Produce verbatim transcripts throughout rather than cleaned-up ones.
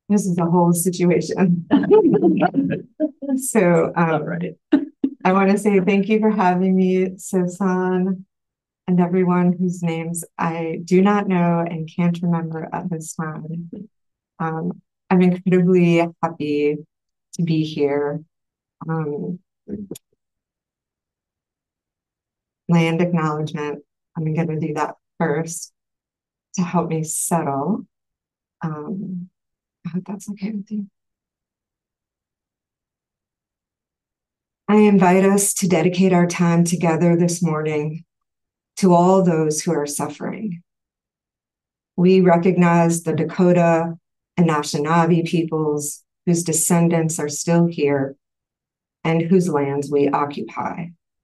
This is a whole situation. So um, right. I want to say thank you for having me, Susan, and everyone whose names I do not know and can't remember at this time. Um, I'm incredibly happy to be here. Um, land acknowledgement, I'm going to do that first to help me settle. Um, I hope that's okay with you. I invite us to dedicate our time together this morning to all those who are suffering. We recognize the Dakota and Anishinaabe peoples whose descendants are still here and whose lands we occupy.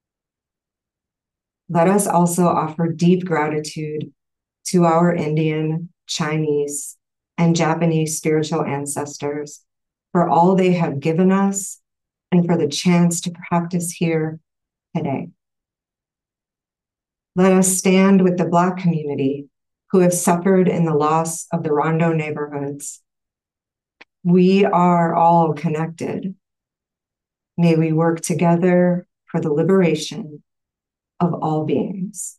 Let us also offer deep gratitude to our Indian, Chinese, and Japanese spiritual ancestors for all they have given us and for the chance to practice here today. Let us stand with the Black community who have suffered in the loss of the Rondo neighborhoods. We are all connected. May we work together for the liberation of all beings.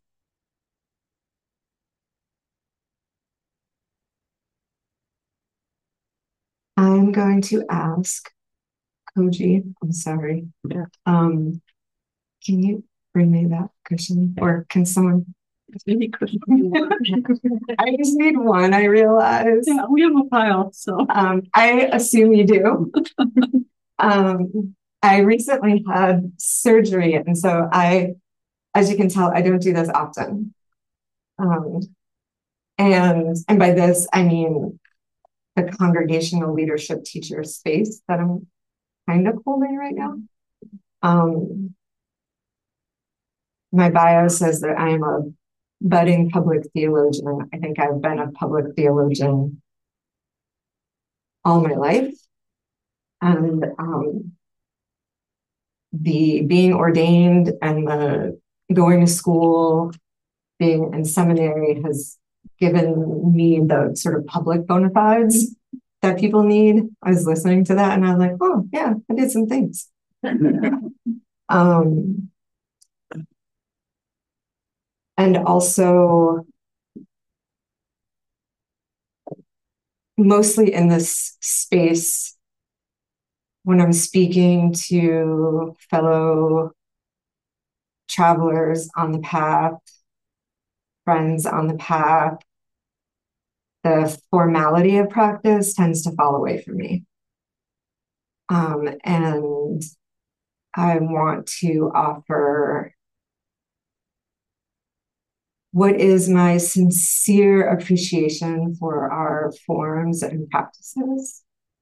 I'm going to ask Koji, I'm sorry. Yeah. Um, can you bring me that cushion? Or can someone? Any cushion. I just need one, I realize. Yeah, we have a pile, so. Um, I assume you do. um, I recently had surgery, and so I, as you can tell, I don't do this often. Um, and, and by this, I mean the congregational leadership teacher space that I'm kind of holding right now. Um, my bio says that I am a budding public theologian. I think I've been a public theologian all my life. And um, the being ordained and the going to school, being in seminary has given me the sort of public bona fides that people need. I was listening to that and I was like, oh yeah, I did some things. um, and also mostly in this space when I'm speaking to fellow travelers on the path, friends on the path, the formality of practice tends to fall away from me. Um, and I want to offer what is my sincere appreciation for our forms and practices.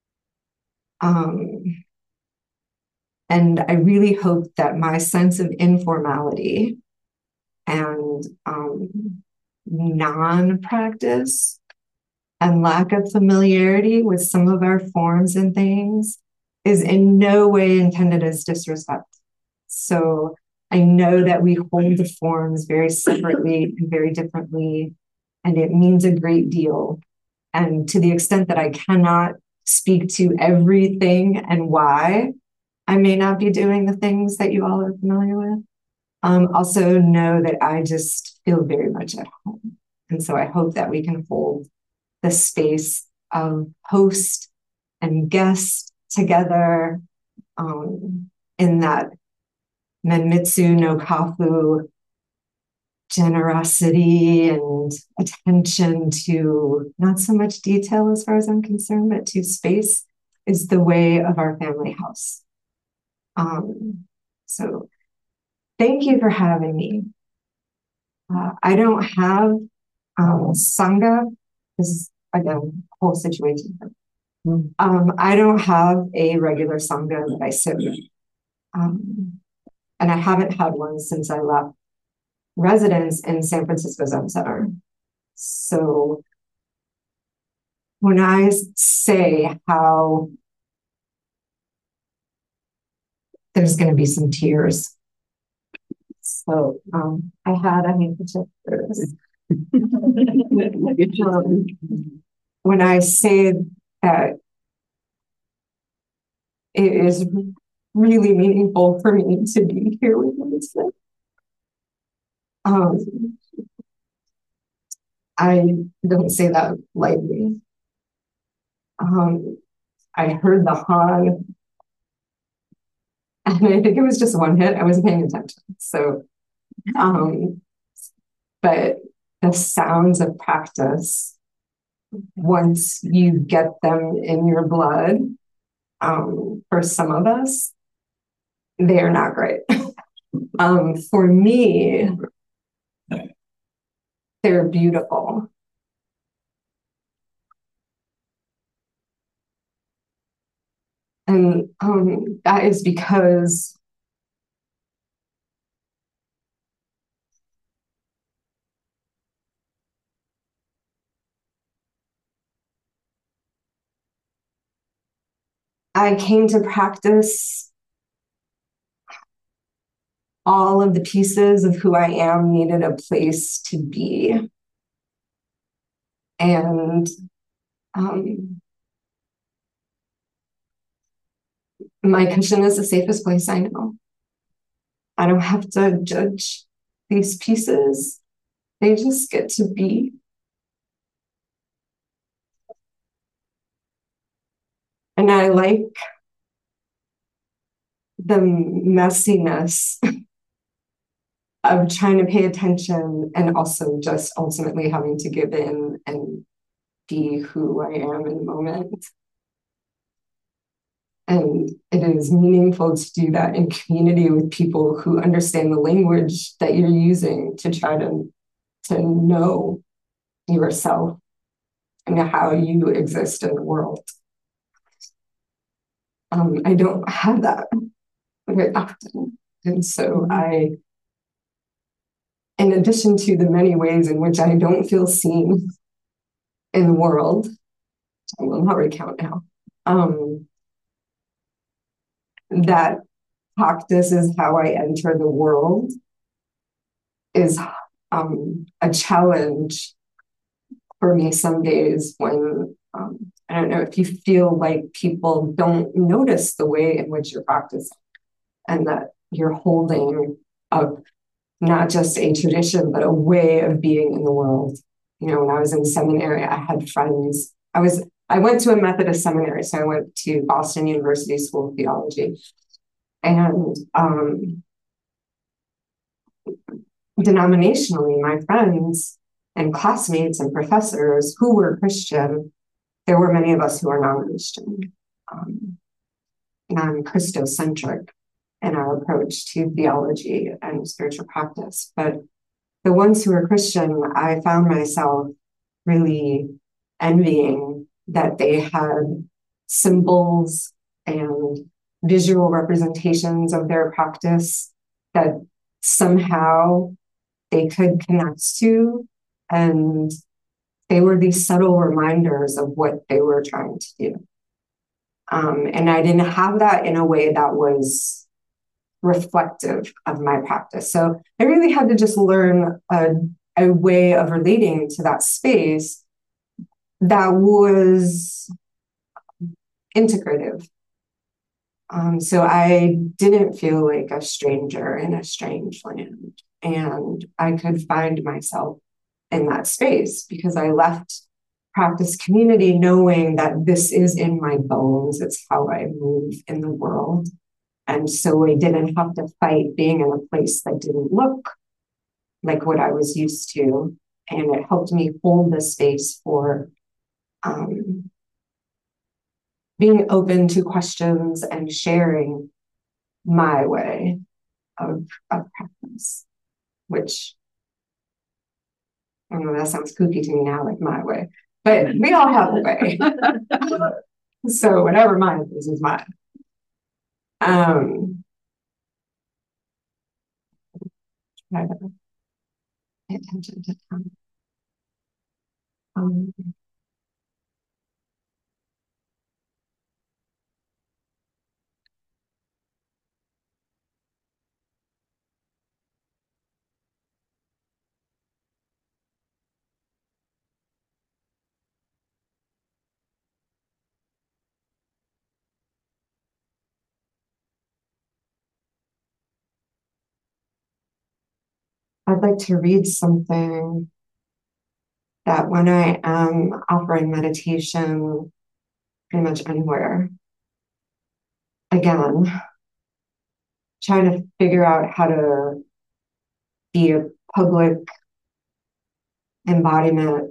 Um, and I really hope that my sense of informality and um, non-practice and lack of familiarity with some of our forms and things is in no way intended as disrespect. So I know that we hold the forms very separately and very differently, and it means a great deal. And to the extent that I cannot speak to everything and why I may not be doing the things that you all are familiar with, um, also know that I just feel very much at home. And so I hope that we can hold the space of host and guest together um, in that Menmitsu no Kafu generosity and attention to not so much detail as far as I'm concerned, but to space is the way of our family house. Um, so thank you for having me. Uh, I don't have um, Sangha. This is again a whole situation. Um, I don't have a regular Sangha that I sit with. Um, and I haven't had one since I left residence in San Francisco Zen Center. So when I say how there's going to be some tears, so um, I had a handkerchief for this. um, when I say that it is really meaningful for me to be here with you today. Um, I don't say that lightly. Um, I heard the Han, and I think it was just one hit. I wasn't paying attention. So, um, but the sounds of practice, once you get them in your blood, um, for some of us, they are not great. um, for me, they're beautiful. And um, that is because I came to practice, all of the pieces of who I am needed a place to be. And um, my cushion is the safest place I know. I don't have to judge these pieces. They just get to be. And I like the messiness of trying to pay attention and also just ultimately having to give in and be who I am in the moment. And it is meaningful to do that in community with people who understand the language that you're using to try to, to know yourself and how you exist in the world. Um, I don't have that very often. And so I, in addition to the many ways in which I don't feel seen in the world, I will not recount now, um, that practice is how I enter the world is um, a challenge for me some days when um, I don't know if you feel like people don't notice the way in which you're practicing and that you're holding up not just a tradition, but a way of being in the world. You know, when I was in seminary, I had friends. I was I went to a Methodist seminary, so I went to Boston University School of Theology. And um, denominationally, my friends and classmates and professors who were Christian, there were many of us who are non-Christian, um, non-Christocentric in our approach to theology and spiritual practice. But the ones who are Christian, I found myself really envying that they had symbols and visual representations of their practice that somehow they could connect to. And they were these subtle reminders of what they were trying to do. Um, and I didn't have that in a way that was reflective of my practice. So I really had to just learn a, a way of relating to that space that was integrative. Um, so I didn't feel like a stranger in a strange land. And I could find myself in that space because I left practice community knowing that this is in my bones. It's how I move in the world. And so I didn't have to fight being in a place that didn't look like what I was used to. And it helped me hold the space for um, being open to questions and sharing my way of, of practice, which I don't know, that sounds kooky to me now, like my way, but we all have a way. So whatever mine is, is mine. Um, try to pay attention to time. Um, I'd like to read something that when I am offering meditation pretty much anywhere, again, trying to figure out how to be a public embodiment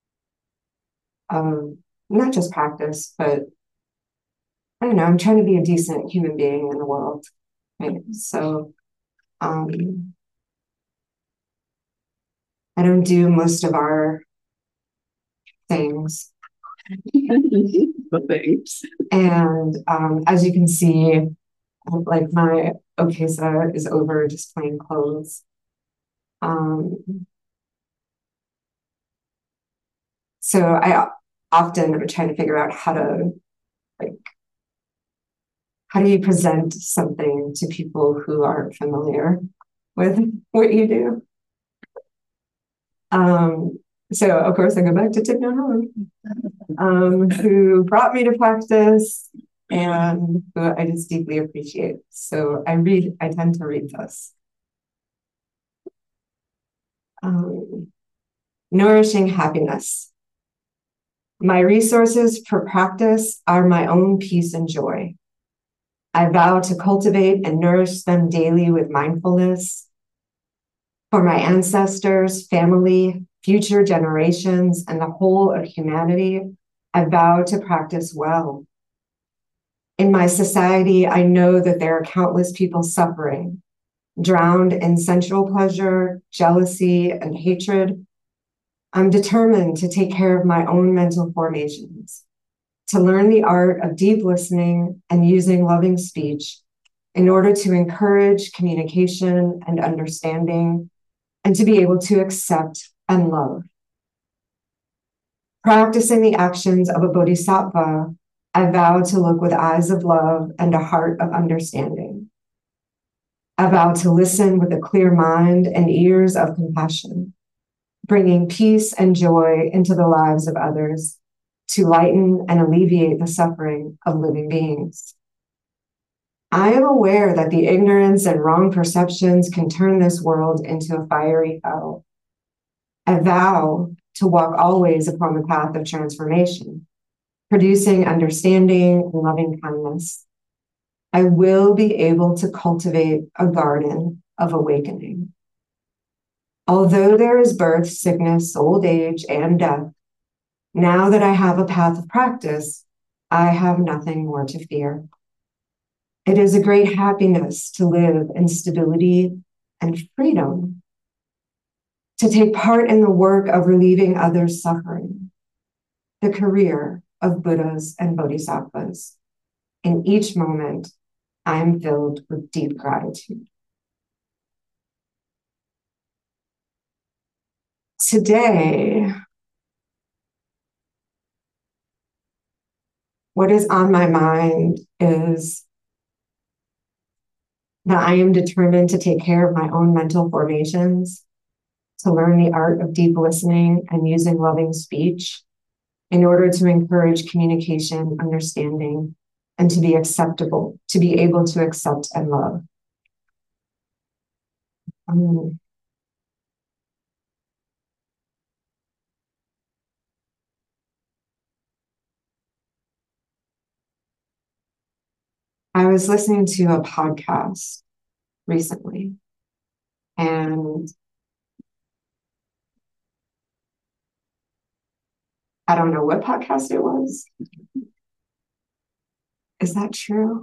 of not just practice, but I don't know, I'm trying to be a decent human being in the world. Right? So um, I don't do most of our things. The things. And um, as you can see, like my okesa is over just plain clothes. Um, so I often am trying to figure out how to, like, how do you present something to people who aren't familiar with what you do? Um, so of course I go back to Thich Nhat Hanh, um, who brought me to practice and who I just deeply appreciate. So I read, I tend to read this. Um, nourishing happiness. My resources for practice are my own peace and joy. I vow to cultivate and nourish them daily with mindfulness. For my ancestors, family, future generations, and the whole of humanity, I vow to practice well. In my society, I know that there are countless people suffering, drowned in sensual pleasure, jealousy, and hatred. I'm determined to take care of my own mental formations, to learn the art of deep listening and using loving speech in order to encourage communication and understanding, and to be able to accept and love. Practicing the actions of a bodhisattva, I vow to look with eyes of love and a heart of understanding. I vow to listen with a clear mind and ears of compassion, bringing peace and joy into the lives of others, to lighten and alleviate the suffering of living beings. I am aware that the ignorance and wrong perceptions can turn this world into a fiery hell. I vow to walk always upon the path of transformation, producing understanding and loving kindness. I will be able to cultivate a garden of awakening. Although there is birth, sickness, old age, and death, now that I have a path of practice, I have nothing more to fear. It is a great happiness to live in stability and freedom, to take part in the work of relieving others' suffering, the career of Buddhas and Bodhisattvas. In each moment, I am filled with deep gratitude. Today, what is on my mind is that I am determined to take care of my own mental formations, to learn the art of deep listening and using loving speech in order to encourage communication, understanding, and to be acceptable, to be able to accept and love. Um, I was listening to a podcast recently, and I don't know what podcast it was. Is that true?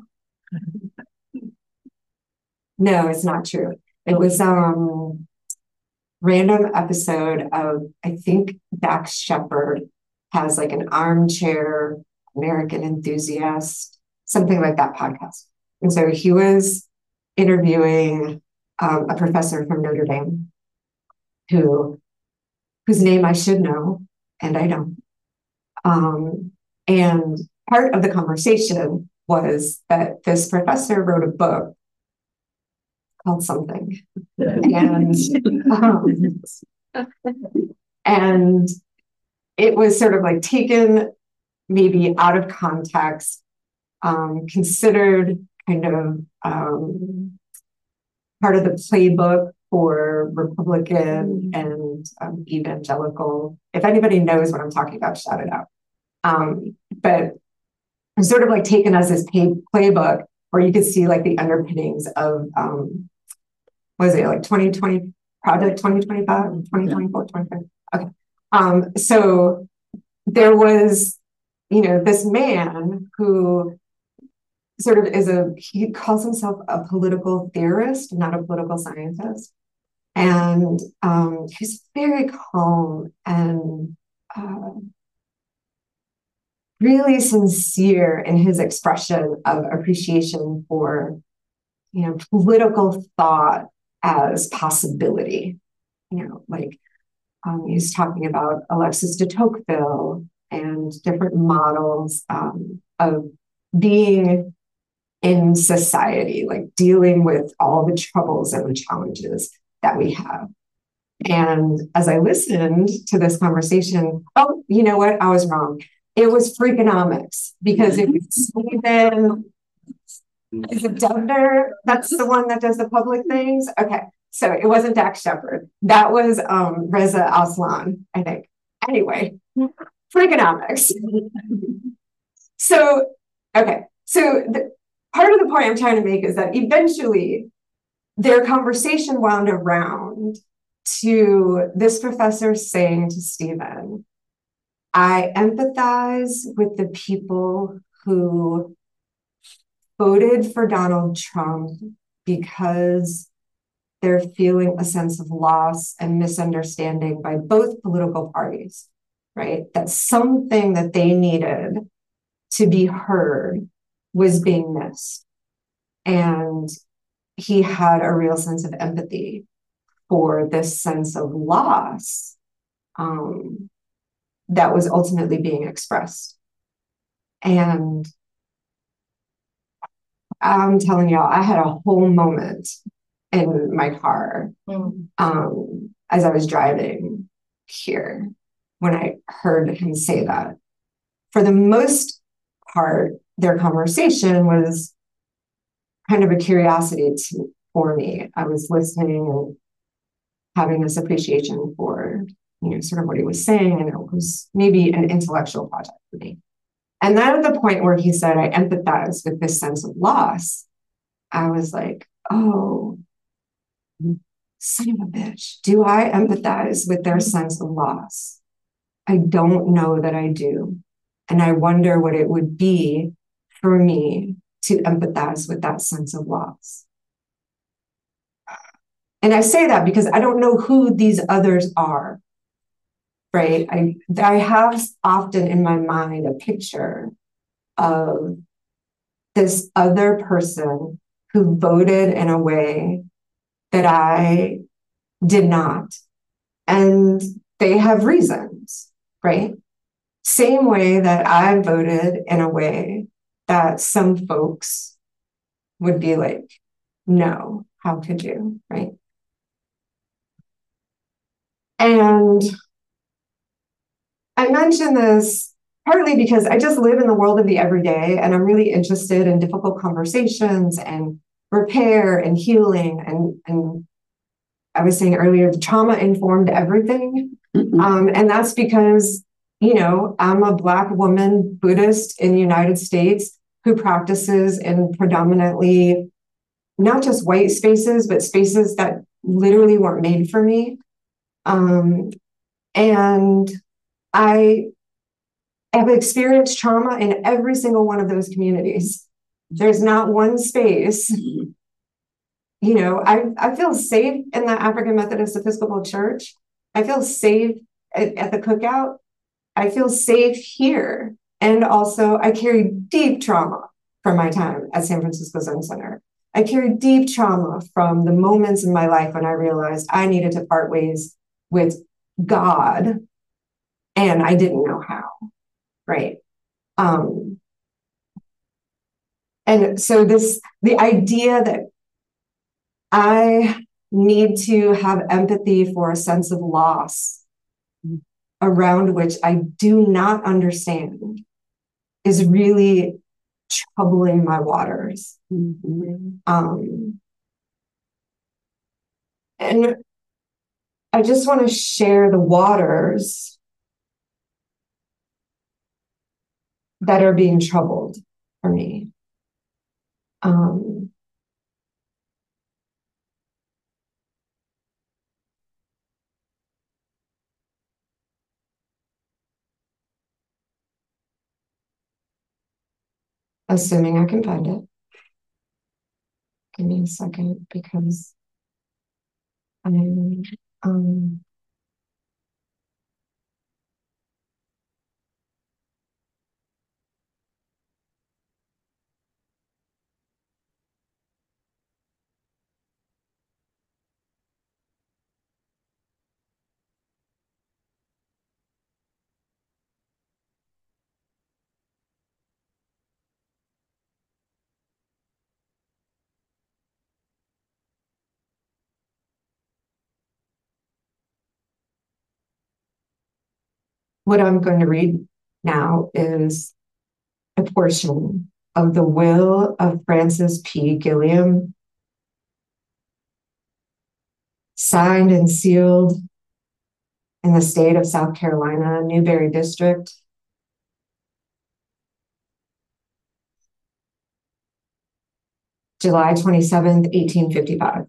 No, it's not true. It was um random episode of, I think Dax Shepard has like an armchair American enthusiast, something like that podcast. And so he was interviewing um, a professor from Notre Dame who whose name I should know, and I don't. Um, and part of the conversation was that this professor wrote a book called something. And, um, and it was sort of like taken maybe out of context, um, considered kind of um, part of the playbook for Republican and um, evangelical. If anybody knows what I'm talking about, shout it out. Um, but it's sort of like taken as this pay, playbook where you could see like the underpinnings of, um, what is it, like twenty twenty, Project twenty twenty-five, twenty twenty-four, twenty-five. Okay. Um, so there was, you know, this man who sort of is a, he calls himself a political theorist, not a political scientist. And um, he's very calm and uh, really sincere in his expression of appreciation for, you know, political thought as possibility. You know, like um, he's talking about Alexis de Tocqueville and different models um, of being in society, like dealing with all the troubles and the challenges that we have. And as I listened to this conversation, oh, you know what? I was wrong. It was Freakonomics, because it was Stephen, is it Dubner? That's the one that does the public things. Okay. So it wasn't Dax Shepard. That was um, Reza Aslan, I think. Anyway, Freakonomics. So, okay. So the, part of the point I'm trying to make is that eventually their conversation wound around to this professor saying to Stephen, I empathize with the people who voted for Donald Trump because they're feeling a sense of loss and misunderstanding by both political parties, right? That something that they needed to be heard was being missed. And he had a real sense of empathy for this sense of loss um, that was ultimately being expressed. And I'm telling y'all, I had a whole moment in my car mm. um, as I was driving here when I heard him say that. For the most part, their conversation was kind of a curiosity to, for me. I was listening and having this appreciation for, you know, sort of what he was saying, and it was maybe an intellectual project for me. And then at the point where he said, I empathize with this sense of loss, I was like, oh, son of a bitch, do I empathize with their sense of loss? I don't know that I do. And I wonder what it would be for me to empathize with that sense of loss. And I say that because I don't know who these others are, right? I, I have often in my mind a picture of this other person who voted in a way that I did not. And they have reasons, right? Same way that I voted in a way that some folks would be like, no, how could you, right? And I mention this partly because I just live in the world of the everyday, and I'm really interested in difficult conversations and repair and healing. And, and I was saying earlier, the trauma informed everything. Mm-hmm. Um, and that's because, you know, I'm a Black woman Buddhist in the United States who practices in predominantly not just white spaces, but spaces that literally weren't made for me. Um, and I have experienced trauma in every single one of those communities. There's not one space. You know, I, I feel safe in the African Methodist Episcopal Church. I feel safe at, at the cookout. I feel safe here. And also, I carry deep trauma from my time at San Francisco Zen Center. I carry deep trauma from the moments in my life when I realized I needed to part ways with God, and I didn't know how, right? Um, and so this, the idea that I need to have empathy for a sense of loss around which I do not understand is really troubling my waters. Mm-hmm. Um, And I just want to share the waters that are being troubled for me. Um, assuming I can find it. Give me a second because I'm um what I'm going to read now is a portion of the will of Francis P. Gilliam, signed and sealed in the state of South Carolina, Newberry District, July twenty-seventh, eighteen fifty-five.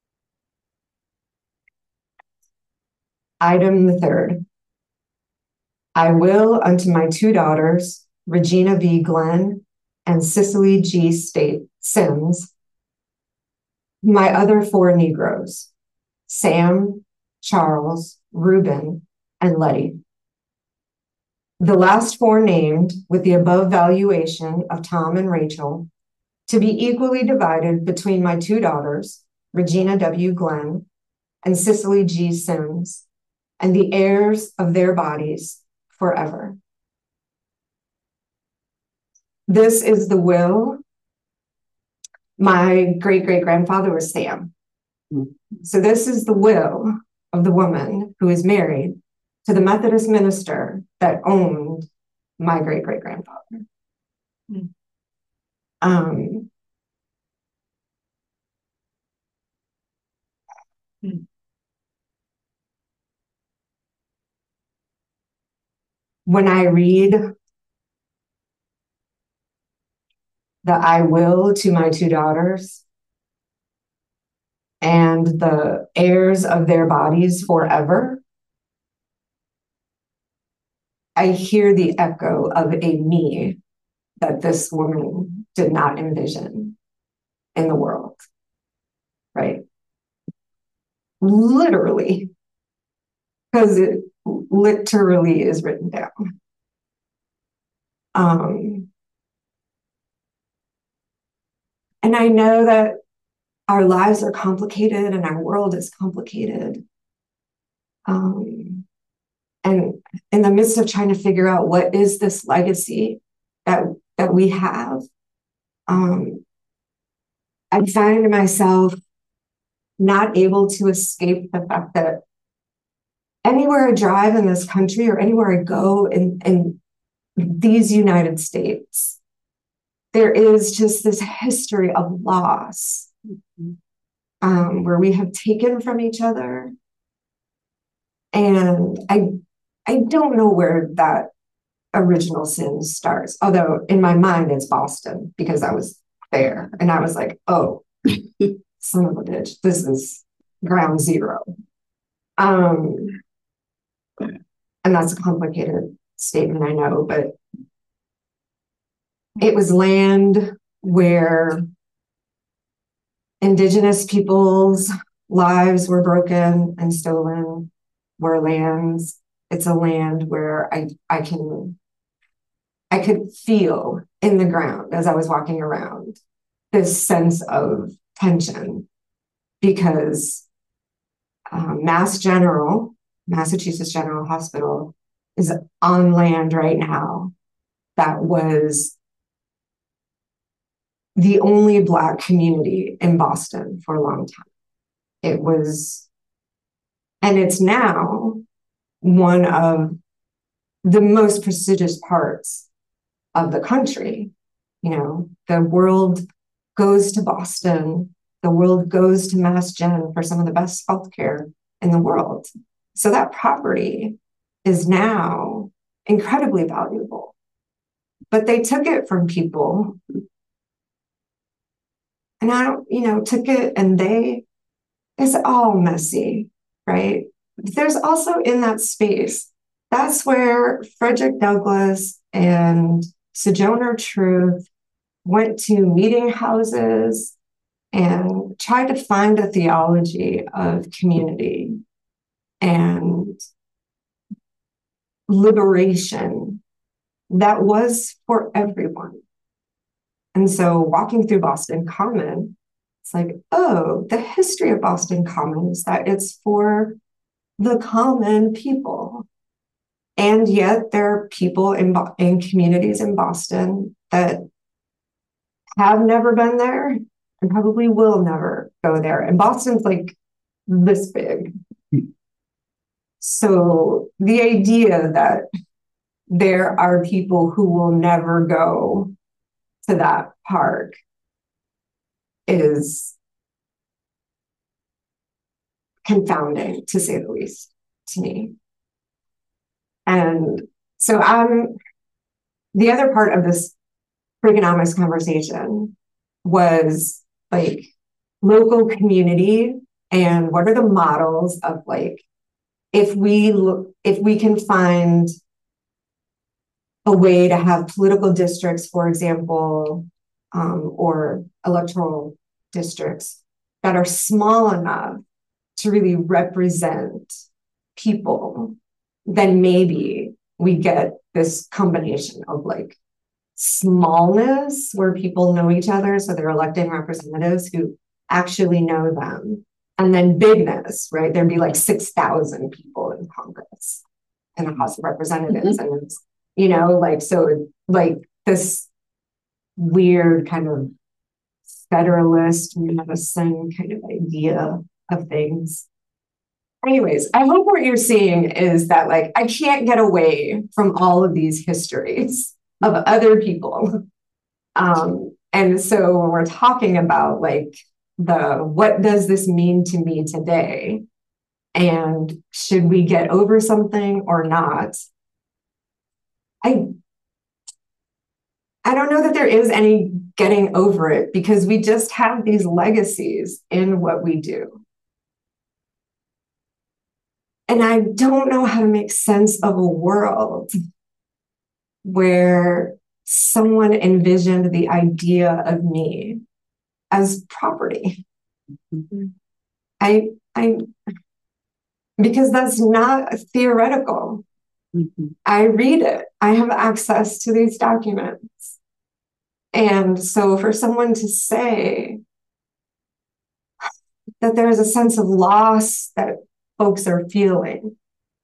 Item the third. I will unto my two daughters, Regina V. Glenn and Cicely G. State Sims, my other four Negroes, Sam, Charles, Reuben, and Letty. The last four named, with the above valuation of Tom and Rachel, to be equally divided between my two daughters, Regina W. Glenn and Cicely G. Sims, and the heirs of their bodies forever. This is the will. My great-great-grandfather was Sam. So this is the will of the woman who is married to the Methodist minister that owned my great-great-grandfather. Mm. Um, mm. When I read the I will to my two daughters and the heirs of their bodies forever, I hear the echo of a me that this woman did not envision in the world, right? Literally, because it literally is written down. Um, and I know that our lives are complicated and our world is complicated. Um, and in the midst of trying to figure out what is this legacy that, that we have, um, I find myself not able to escape the fact that anywhere I drive in this country or anywhere I go in, in these United States, there is just this history of loss, mm-hmm. um, where we have taken from each other. And I, I don't know where that original sin starts, although in my mind it's Boston because I was there and I was like, oh, son of a bitch, this is ground zero. Um, and that's a complicated statement, I know, but it was land where Indigenous people's lives were broken and stolen, where lands, it's a land where I, I can, I could feel in the ground as I was walking around this sense of tension because um, Mass General, Massachusetts General Hospital is on land right now that was the only Black community in Boston for a long time. It was, and it's now one of the most prestigious parts of the country. You know, the world goes to Boston, The world goes to Mass Gen for some of the best healthcare in the world. So that property is now incredibly valuable. But they took it from people. And I don't, you know, took it and they, it's all messy, right? But there's also in that space, that's where Frederick Douglass and Sojourner Truth went to meeting houses and tried to find a theology of community and liberation that was for everyone. And so walking through Boston Common, it's like, oh, the history of Boston Common is that it's for the common people. And yet there are people in, in communities in Boston that have never been there and probably will never go there. And Boston's like this big. So the idea that there are people who will never go to that park is confounding, to say the least, to me. And so I'm, the other part of this Freakonomics conversation was like local community and what are the models of like, if we look, if we can find a way to have political districts, for example, um, or electoral districts that are small enough to really represent people, then maybe we get this combination of like smallness where people know each other, so they're electing representatives who actually know them, and then bigness, right? There'd be like six thousand people in Congress and the House of Representatives, mm-hmm. and it's, you know, like, so like this weird kind of federalist medicine kind of idea of things. Anyways, I hope what you're seeing is that like, I can't get away from all of these histories of other people. Um, and so when we're talking about like the, what does this mean to me today? And should we get over something or not? I, I don't know that there is any getting over it because we just have these legacies in what we do. And I don't know how to make sense of a world where someone envisioned the idea of me as property. Mm-hmm. I, I, because that's not theoretical. Mm-hmm. I read it. I have access to these documents. And so for someone to say that there's a sense of loss that folks are feeling,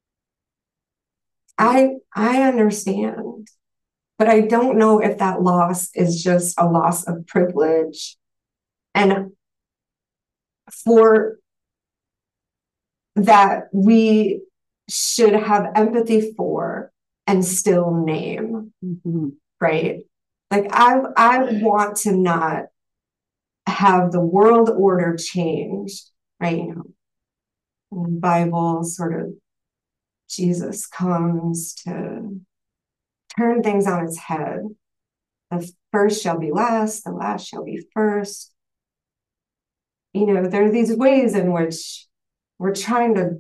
I, I understand, but I don't know if that loss is just a loss of privilege and for that we should have empathy for and still name, mm-hmm. right? Like I, I want to not have the world order changed, right? You know, in the Bible, sort of Jesus comes to turn things on its head. The first shall be last, the last shall be first. You know, there are these ways in which we're trying to,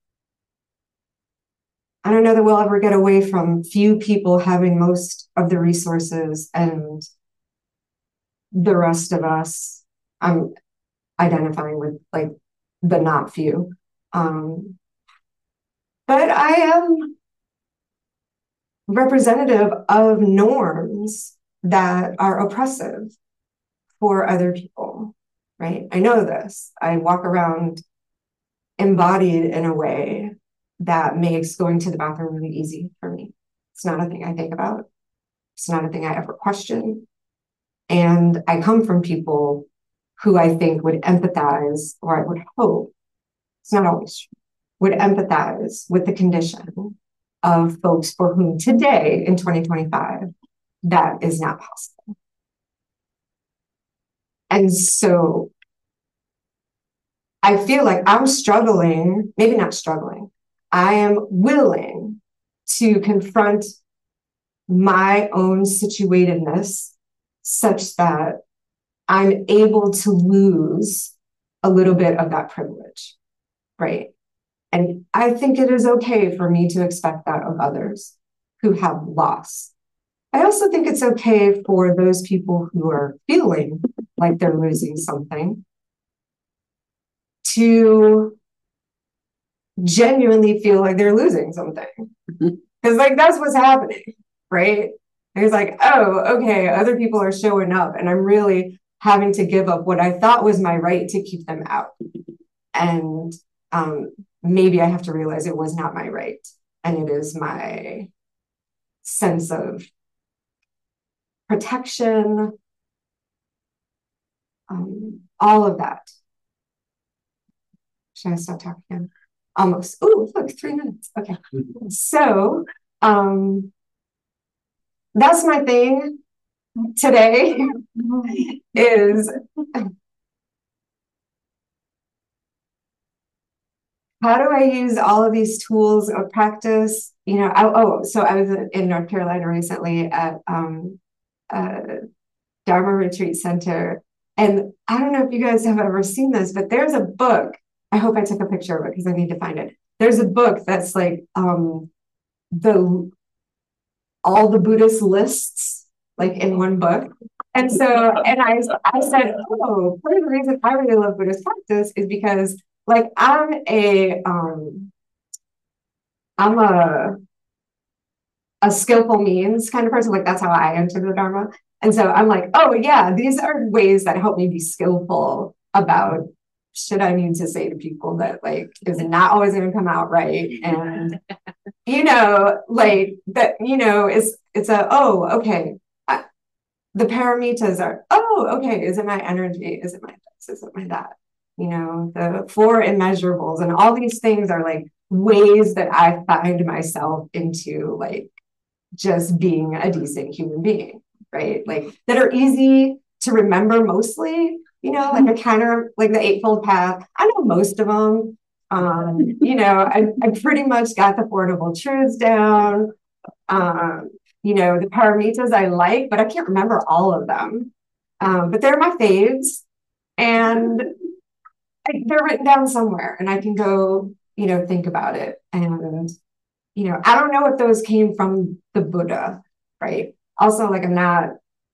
I don't know that we'll ever get away from few people having most of the resources and the rest of us, I'm identifying with like the not few. Um, but I am representative of norms that are oppressive for other people, right? I know this. I walk around embodied in a way that makes going to the bathroom really easy for me. It's not a thing I think about. It's not a thing I ever question. And I come from people who I think would empathize, or I would hope, it's not always true, would empathize with the condition of folks for whom today in twenty twenty-five, that is not possible. And so I feel like I'm struggling, maybe not struggling, I am willing to confront my own situatedness such that I'm able to lose a little bit of that privilege, right? And I think it is okay for me to expect that of others who have loss. I also think it's okay for those people who are feeling like they're losing something to genuinely feel like they're losing something. Because like that's what's happening, right? It's like, oh, okay, other people are showing up and I'm really having to give up what I thought was my right to keep them out. And um, maybe I have to realize it was not my right. And it is my sense of protection, um, all of that. Should I stop talking again? Almost. Oh, look, three minutes. Okay. So um, that's my thing today is how do I use all of these tools of practice? You know, I, oh, so I was in North Carolina recently at um, a Dharma Retreat Center. And I don't know if you guys have ever seen this, but there's a book. I hope I took a picture of it because I need to find it. There's a book that's like um, the all the Buddhist lists, like in one book. And so, and I, I said, oh, part of the reason I really love Buddhist practice is because, like, I'm a, um, I'm a, a skillful means kind of person. Like, that's how I enter the Dharma. And so I'm like, oh yeah, these are ways that help me be skillful about shit I need to say to people that like is not always going to come out right. And, you know, like that, you know, it's, it's a, oh, okay. I, the paramitas are, oh, okay. Is it my energy? Is it my this? Is it my that? You know, the four immeasurables and all these things are like ways that I find myself into like just being a decent human being, right? Like that are easy to remember mostly, you know, like a kind of like the Eightfold Path. I know most of them. Um, you know, I, I pretty much got the Four Noble Truths down. Um, you know, the paramitas I like, but I can't remember all of them. Um, but they're my faves. And I, they're written down somewhere and I can go, you know, think about it. And you know, I don't know if those came from the Buddha, right? Also, like I'm not,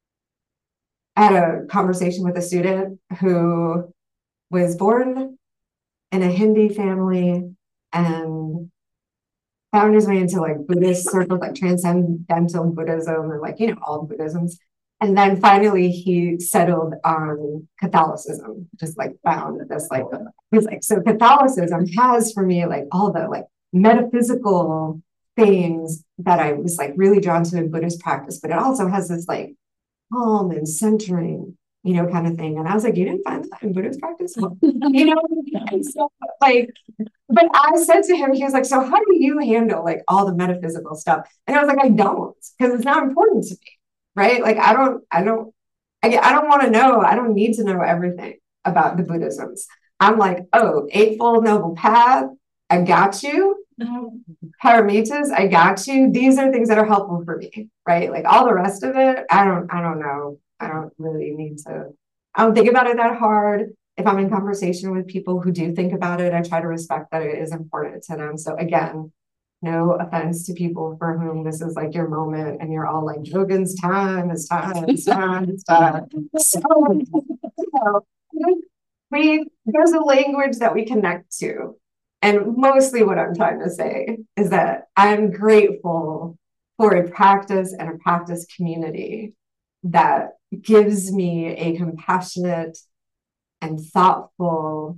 I had a conversation with a student who was born in a Hindi family and found his way into like Buddhist circles, like transcendental Buddhism and like, you know, all Buddhisms. And then finally he settled on Catholicism, just like found this like, he's like, so Catholicism has for me like all the like metaphysical things that I was like really drawn to in Buddhist practice, but it also has this like calm and centering, you know, kind of thing. And I was like, you didn't find that in Buddhist practice? You know, and so like, but I said to him, he was like, so how do you handle like all the metaphysical stuff? And I was like, I don't, because it's not important to me, right? Like, I don't, I don't, I, I don't want to know. I don't need to know everything about the Buddhisms. I'm like, oh, Eightfold Noble Path, I got you. Paramitas, I got you. These are things that are helpful for me, right? Like all the rest of it, I don't, I don't know. I don't really need to, I don't think about it that hard. If I'm in conversation with people who do think about it, I try to respect that it is important to them. So again, no offense to people for whom this is like your moment and you're all like, Yogin's time, it's time, it's time, it's time. So, you know, we, there's a language that we connect to. And mostly what I'm trying to say is that I'm grateful for a practice and a practice community that gives me a compassionate and thoughtful,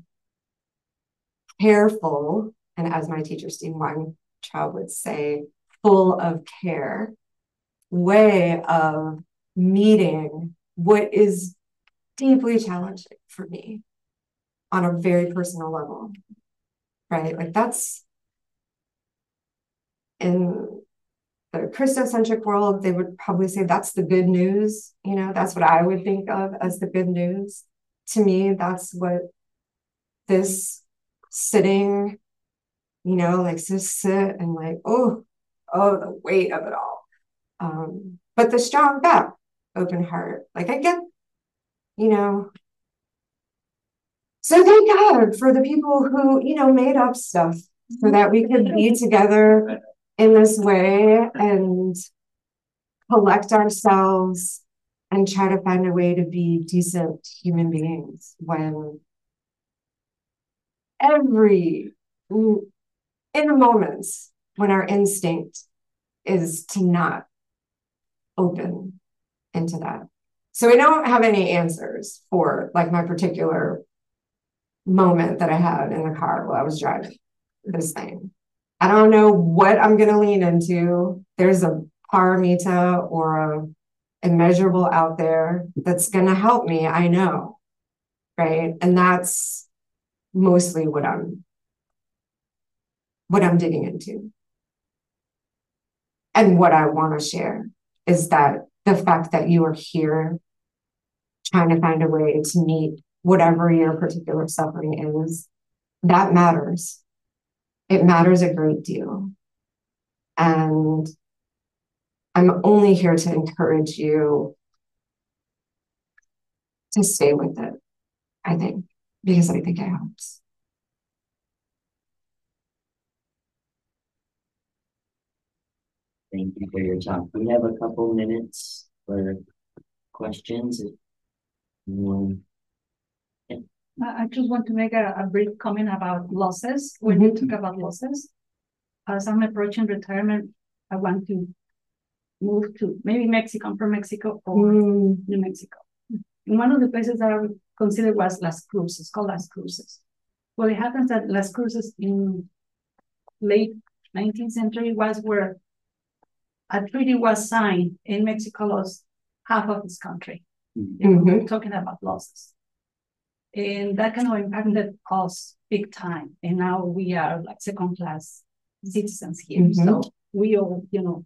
careful, and as my teacher Steve Weintraub would say, full of care way of meeting what is deeply challenging for me on a very personal level. Right? Like that's in the Christocentric world, they would probably say that's the good news. You know, that's what I would think of as the good news. To me, that's what this sitting, you know, like just sit and like, oh, oh, the weight of it all. Um, but the strong back, open heart, like I get, you know. So thank God for the people who, you know, made up stuff so that we could be together in this way and collect ourselves and try to find a way to be decent human beings when every, in the moments when our instinct is to not open into that. So I don't have any answers for like my particular moment that I had in the car while I was driving this thing. I don't know what I'm going to lean into. There's a paramita or a immeasurable out there that's going to help me. I know. Right. And that's mostly what I'm, what I'm digging into. And what I want to share is that the fact that you are here trying to find a way to meet whatever your particular suffering is, that matters. It matters a great deal. And I'm only here to encourage you to stay with it, I think, because I think it helps. Thank you for your talk. We have a couple minutes for questions. Anyone? Yeah. I just want to make a, a brief comment about losses. When you talk about losses, as I'm approaching retirement, I want to move to maybe Mexico, I'm from Mexico or mm. New Mexico. And one of the places that I would consider was Las Cruces, called Las Cruces. Well, it happens that Las Cruces in late nineteenth century was where a treaty was signed and Mexico lost half of its country. Mm-hmm. You know, we're talking about losses. And that kind of impacted us big time. And now we are like second class citizens here. Mm-hmm. So we all, you know,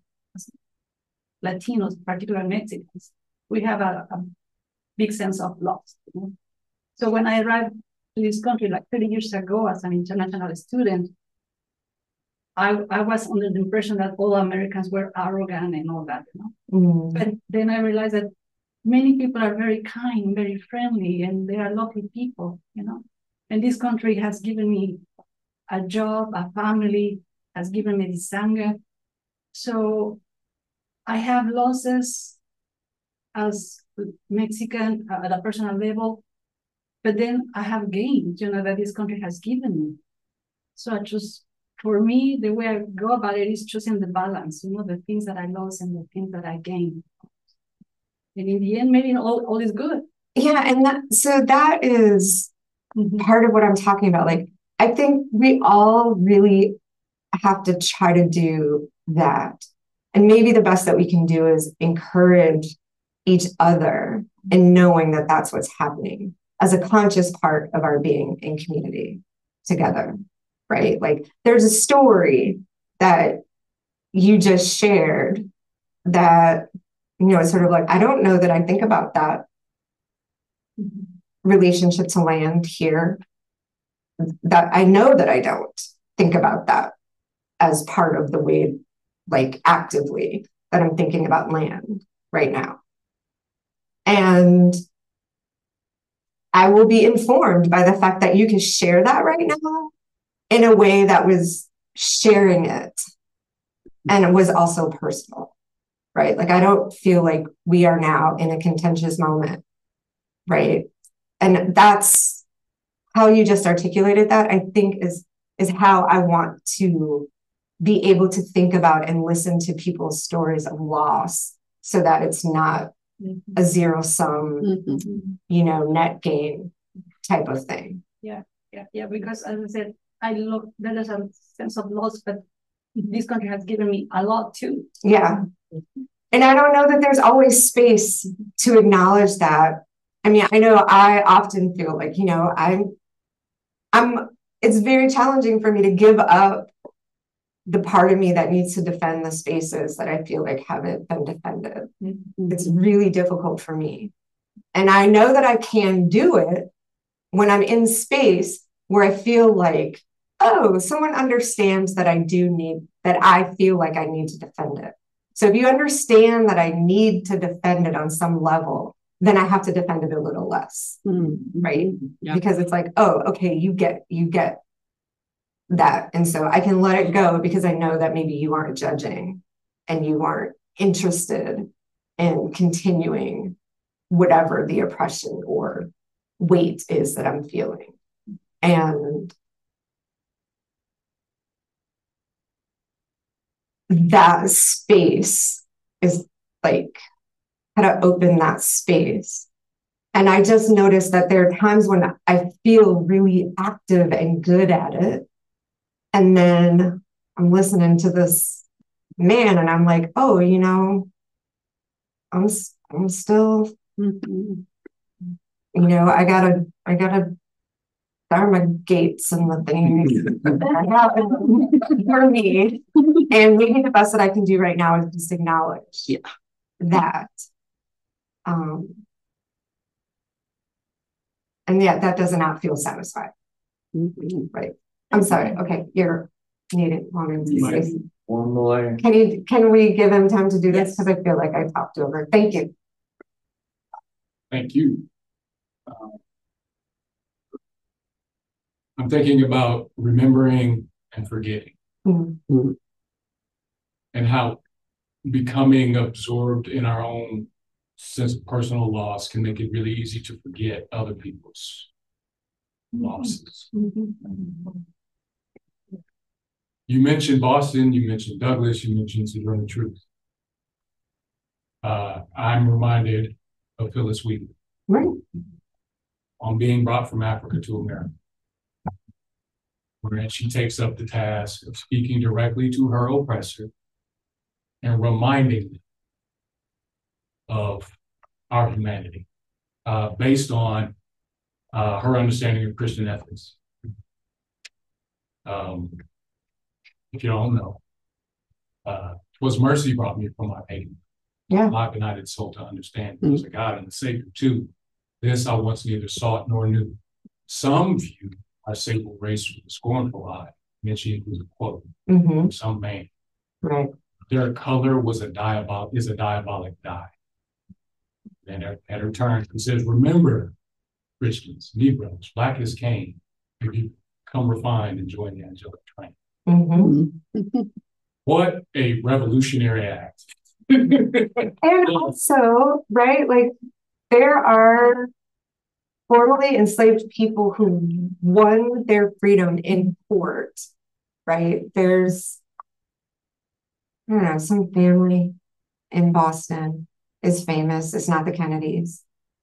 Latinos, particularly Mexicans, we have a, a big sense of loss. You know? So when I arrived to this country like thirty years ago as an international student, I, I was under the impression that all Americans were arrogant and all that, you know. Mm. But then I realized that many people are very kind, very friendly, and they are lovely people, you know. And this country has given me a job, a family, has given me this anger. So I have losses as Mexican at a personal level, but then I have gains, you know, that this country has given me. So I just, for me, the way I go about it is choosing the balance, you know, the things that I lost and the things that I gained. And in the end, maybe all, all is good. Yeah, and that, so that is mm-hmm. part of what I'm talking about. Like, I think we all really have to try to do that. And maybe the best that we can do is encourage each other in knowing that that's what's happening as a conscious part of our being in community together, right? Like, there's a story that you just shared that, you know, it's sort of like, I don't know that I think about that relationship to land here. That I know that I don't think about that as part of the way, like actively, that I'm thinking about land right now. And I will be informed by the fact that you can share that right now in a way that was sharing it and it was also personal. Right? Like, I don't feel like we are now in a contentious moment, right? And that's how you just articulated that, I think is, is how I want to be able to think about and listen to people's stories of loss so that it's not mm-hmm. a zero sum, mm-hmm. you know, net gain type of thing. Yeah, yeah, yeah, because as I said, I look, there is a sense of loss, but this country has given me a lot too. Yeah. And I don't know that there's always space to acknowledge that. I mean, I know I often feel like, you know, I'm, I'm, it's very challenging for me to give up the part of me that needs to defend the spaces that I feel like haven't been defended. Mm-hmm. It's really difficult for me. And I know that I can do it when I'm in space where I feel like, oh, someone understands that I do need, that I feel like I need to defend it. So if you understand that I need to defend it on some level, then I have to defend it a little less, Mm-hmm. right? Yeah. Because it's like, oh, okay, you get, you get that. And so I can let it go because I know that maybe you aren't judging and you aren't interested in continuing whatever the oppression or weight is that I'm feeling. And that space is like how to open that space. And I just noticed that there are times when I feel really active and good at it. And then I'm listening to this man and I'm like, oh, you know, I'm, I'm still, Mm-hmm. you know, I gotta, I gotta Dharma gates and the things that happen for me. And maybe the best that I can do right now is just acknowledge yeah. that. Um, and yet that does not feel satisfied. Mm-hmm. Right. I'm sorry. Okay, you're needing wanting to say. One more. Can you can we give him time to do this? Yes. Because I feel like I talked over. Thank you. Thank you. Um, I'm thinking about remembering and forgetting, Mm-hmm. and how becoming absorbed in our own sense of personal loss can make it really easy to forget other people's losses. Mm-hmm. You mentioned Boston, you mentioned Douglass, you mentioned Sojourner Truth. Uh, I'm reminded of Phyllis Wheatley. Right. On being brought from Africa to America, wherein she takes up the task of speaking directly to her oppressor and reminding them of our humanity, uh, based on uh, her understanding of Christian ethics. Um, if you don't know, uh, "'Twas mercy brought me from my pain. Yeah. My benighted soul to understand there's a God and a Savior too. This I once neither sought nor knew. Some view our sable race with a scornful eye." And then she includes a quote Mm-hmm. from some man. Right. "Their color was a diabolic is a diabolic dye." And at, at her turn, he says, "Remember, Christians, Negroes, black as Cain, if you come refined and join the angelic train." Mm-hmm. What a revolutionary act. And also, right, like there are formerly enslaved people who won their freedom in court, right? There's, I don't know, some family in Boston is famous. It's not the Kennedys.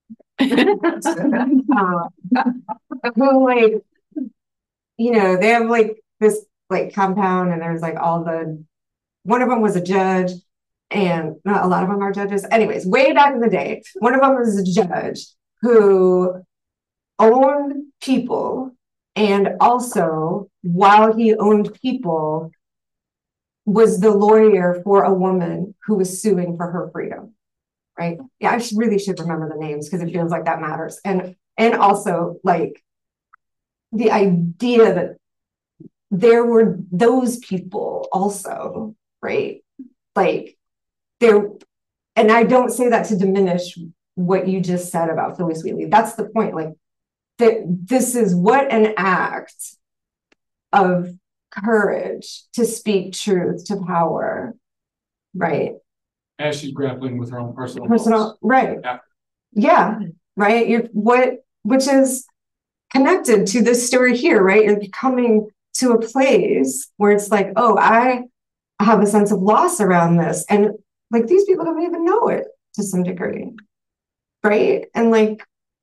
uh, who like, you know, they have like this like compound and there's like all the, one of them was a judge and not a lot of them are judges. Anyways, way back in the day, one of them was a judge who owned people, and also while he owned people was the lawyer for a woman who was suing for her freedom, right? Yeah, I should, really should remember the names because it feels like that matters. And and also like the idea that there were those people also, right? Like there, and I don't say that to diminish what you just said about Phyllis Wheatley. That's the point. Like that this is what an act of courage to speak truth to power, right? As she's grappling with her own personal Personal, loss. right? Yeah. Yeah, right. You're what, which is connected to this story here, right? You're coming to a place where it's like, oh, I have a sense of loss around this, and like these people don't even know it to some degree, right? And like,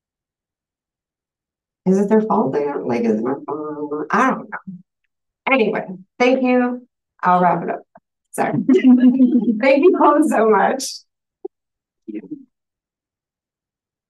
is it their fault? They don't like, is it my fault? I don't know. Anyway, thank you. I'll wrap it up. Sorry. Thank you all so much.